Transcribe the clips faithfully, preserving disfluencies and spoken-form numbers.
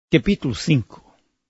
Capítulo cinco.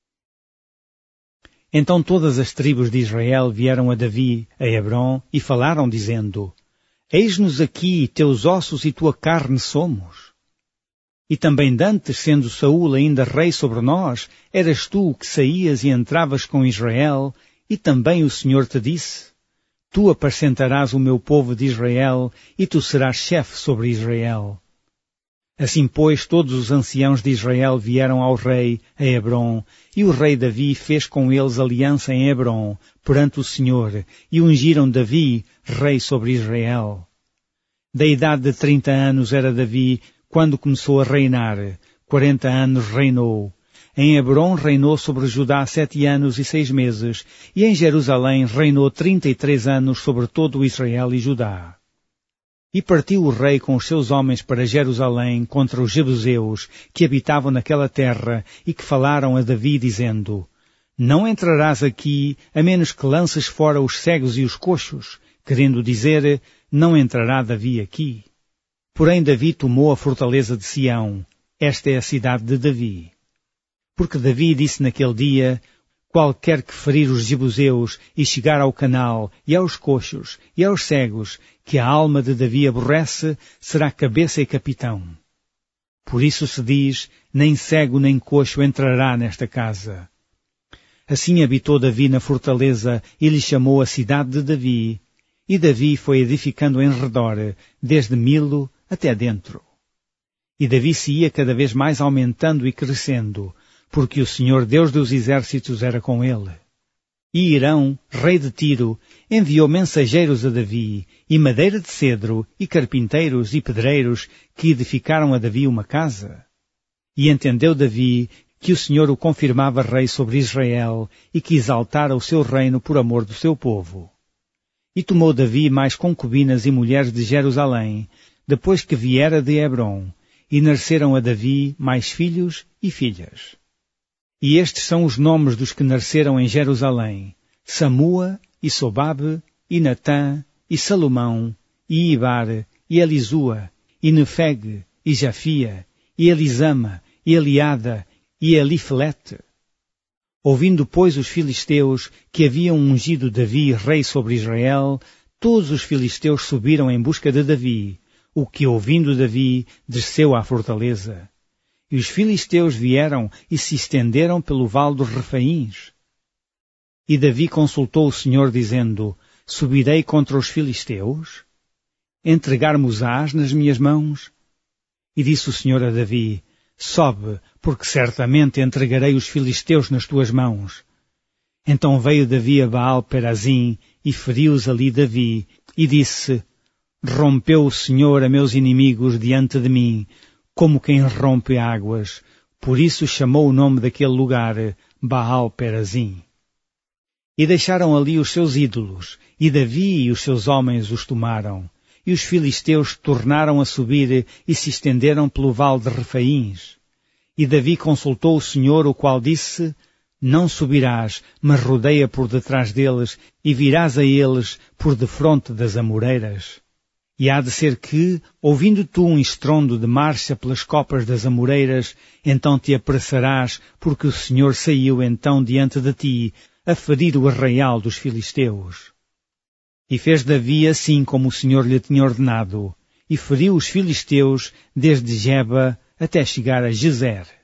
Então todas as tribos de Israel vieram a Davi, a Hebrom, e falaram, dizendo: Eis-nos aqui, teus ossos e tua carne somos. E também dantes, sendo Saúl ainda rei sobre nós, eras tu que saías e entravas com Israel, e também o Senhor te disse: Tu apacentarás o meu povo de Israel, e tu serás chefe sobre Israel. Assim, pois, todos os anciãos de Israel vieram ao rei, a Hebrom, e o rei Davi fez com eles aliança em Hebrom, perante o Senhor, e ungiram Davi, rei sobre Israel. Da idade de trinta anos era Davi, quando começou a reinar, quarenta anos reinou. Em Hebrom reinou sobre Judá sete anos e seis meses, e em Jerusalém reinou trinta e três anos sobre todo o Israel e Judá. E partiu o rei com os seus homens para Jerusalém contra os jebuseus que habitavam naquela terra e que falaram a Davi dizendo: Não entrarás aqui a menos que lances fora os cegos e os coxos, querendo dizer, não entrará Davi aqui. Porém Davi tomou a fortaleza de Sião, esta é a cidade de Davi. Porque Davi disse naquele dia: Qualquer que ferir os jebuseus e chegar ao canal, e aos coxos, e aos cegos, que a alma de Davi aborrece, será cabeça e capitão. Por isso se diz, nem cego nem coxo entrará nesta casa. Assim habitou Davi na fortaleza, e lhe chamou a cidade de Davi, e Davi foi edificando em redor, desde Milo até dentro. E Davi se ia cada vez mais aumentando e crescendo, porque o Senhor Deus dos exércitos era com ele. E Hirão, rei de Tiro, enviou mensageiros a Davi, e madeira de cedro, e carpinteiros e pedreiros, que edificaram a Davi uma casa. E entendeu Davi que o Senhor o confirmava rei sobre Israel, e que exaltara o seu reino por amor do seu povo. E tomou Davi mais concubinas e mulheres de Jerusalém, depois que viera de Hebrom, e nasceram a Davi mais filhos e filhas. E estes são os nomes dos que nasceram em Jerusalém: Samua, e Sobabe, e Natã, e Salomão, e Ibar, e Elisua, e Nefeg, e Jafia, e Elisama, e Eliada, e Elifelete. Ouvindo, pois, os filisteus que haviam ungido Davi rei sobre Israel, todos os filisteus subiram em busca de Davi, o que, ouvindo Davi, desceu à fortaleza. E os filisteus vieram e se estenderam pelo vale dos Refaíns. E Davi consultou o Senhor, dizendo: Subirei contra os filisteus? Entregar-mos-ás nas minhas mãos? E disse o Senhor a Davi: Sobe, porque certamente entregarei os filisteus nas tuas mãos. Então veio Davi a Baal-Perazim, e feriu-os ali Davi, e disse: Rompeu o Senhor a meus inimigos diante de mim, como quem rompe águas. Por isso chamou o nome daquele lugar Baal-Perazim. E deixaram ali os seus ídolos, e Davi e os seus homens os tomaram. E os filisteus tornaram a subir e se estenderam pelo vale de Refaíns. E Davi consultou o Senhor, o qual disse: Não subirás, mas rodeia por detrás deles, e virás a eles por defronte das amoreiras. E há de ser que, ouvindo tu um estrondo de marcha pelas copas das amoreiras, então te apressarás, porque o Senhor saiu então diante de ti, a ferir o arraial dos filisteus. E fez Davi assim como o Senhor lhe tinha ordenado, e feriu os filisteus desde Geba até chegar a Gezer.